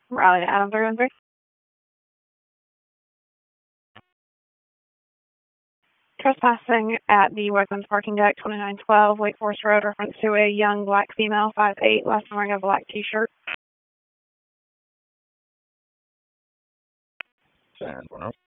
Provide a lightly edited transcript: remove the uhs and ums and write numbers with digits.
Riley Adam 313. Trespassing at the Wegmans parking deck, 2912 Wake Forest Road, reference to a young black female, 5'8", last wearing a black t-shirt. San Bruno.